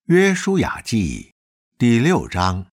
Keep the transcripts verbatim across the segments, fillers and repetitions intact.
约书亚记第六章。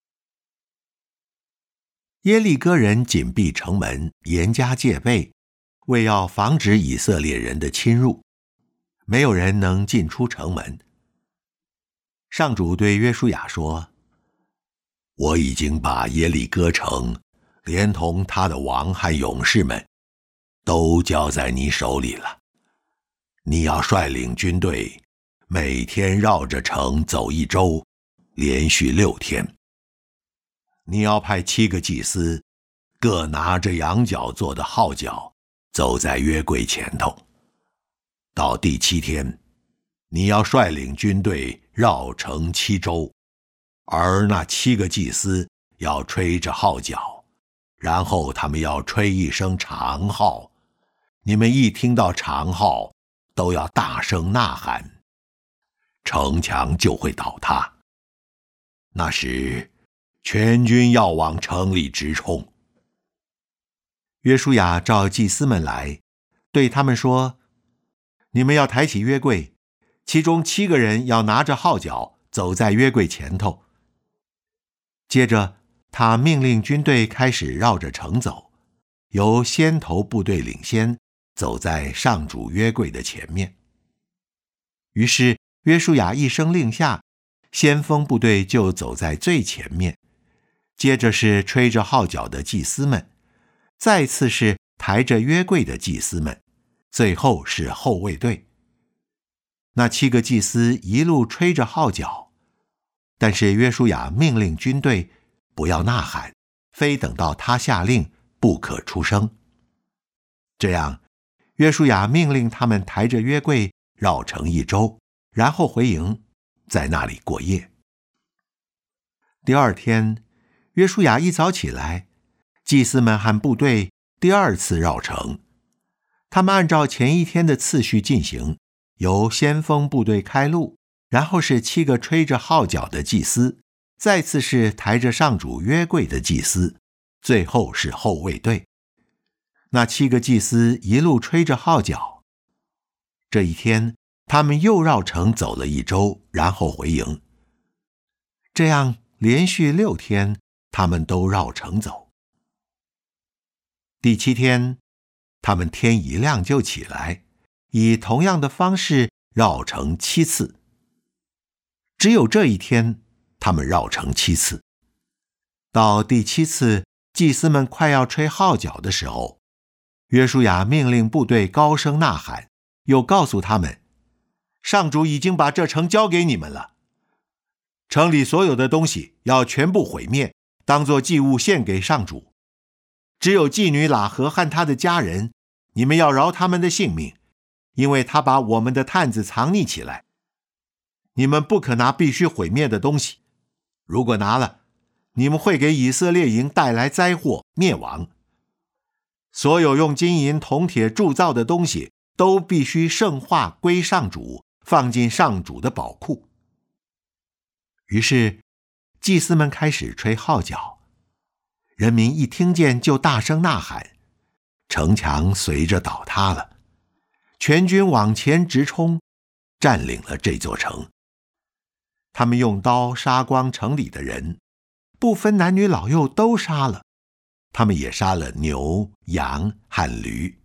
耶利哥人紧闭城门，严加戒备，为要防止以色列人的侵入，没有人能进出城门。上主对约书亚说：我已经把耶利哥城连同他的王和勇士们都交在你手里了。你要率领军队，每天绕着城走一周，连续六天。你要派七个祭司，各拿着羊角做的号角，走在约柜前头。到第七天，你要率领军队绕城七周，而那七个祭司要吹着号角，然后他们要吹一声长号。你们一听到长号，都要大声呐喊，城墙就会倒塌。那时，全军要往城里直冲。约书亚召祭司们来，对他们说：你们要抬起约柜，其中七个人要拿着号角，走在约柜前头。接着，他命令军队开始绕着城走，由先头部队领先，走在上主约柜的前面。于是约书亚一声令下，先锋部队就走在最前面，接着是吹着号角的祭司们，再次是抬着约柜的祭司们，最后是后卫队。那七个祭司一路吹着号角，但是约书亚命令军队不要呐喊，非等到他下令，不可出声。这样，约书亚命令他们抬着约柜绕城一周，然后回营，在那里过夜。第二天，约书亚一早起来，祭司们和部队第二次绕城。他们按照前一天的次序进行，由先锋部队开路，然后是七个吹着号角的祭司，再次是抬着上主约柜的祭司，最后是后卫队。那七个祭司一路吹着号角。这一天，他们又绕城走了一周，然后回营。这样连续六天，他们都绕城走。第七天，他们天一亮就起来，以同样的方式绕城七次。只有这一天，他们绕城七次。到第七次，祭司们快要吹号角的时候，约书亚命令部队高声呐喊，又告诉他们：上主已经把这城交给你们了，城里所有的东西要全部毁灭，当作祭物献给上主。只有妓女喇合和他的家人，你们要饶他们的性命，因为他把我们的探子藏匿起来。你们不可拿必须毁灭的东西，如果拿了，你们会给以色列营带来灾祸灭亡。所有用金银铜铁铸造的东西都必须圣化归上主，放进上主的宝库。于是祭司们开始吹号角，人民一听见就大声呐喊，城墙随着倒塌了，全军往前直冲，占领了这座城。他们用刀杀光城里的人，不分男女老幼都杀了，他们也杀了牛、羊和驴。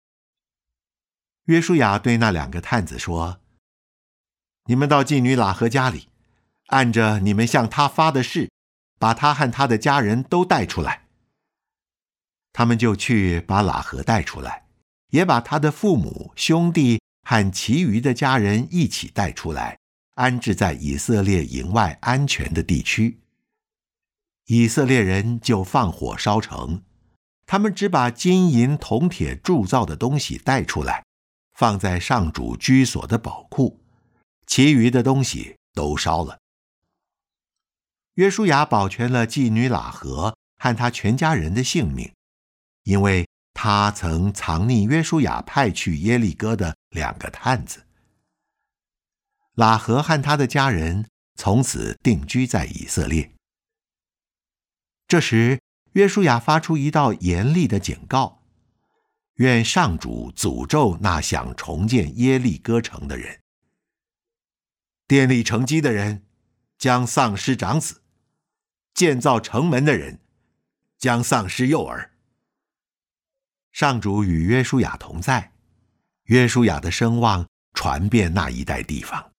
约书亚对那两个探子说：你们到妓女喇合家里，按着你们向他发的誓，把他和他的家人都带出来。他们就去把喇合带出来，也把他的父母、兄弟和其余的家人一起带出来，安置在以色列营外安全的地区。以色列人就放火烧城，他们只把金银铜铁铸造的东西带出来，放在上主居所的宝库，其余的东西都烧了。约书亚保全了妓女喇合和他全家人的性命，因为他曾藏匿约书亚派去耶利哥的两个探子。喇合和他的家人从此定居在以色列。这时，约书亚发出一道严厉的警告：愿上主诅咒那想重建耶利哥城的人。奠立城基的人将丧失长子，建造城门的人将丧失幼儿。上主与约书亚同在，约书亚的声望传遍那一带地方。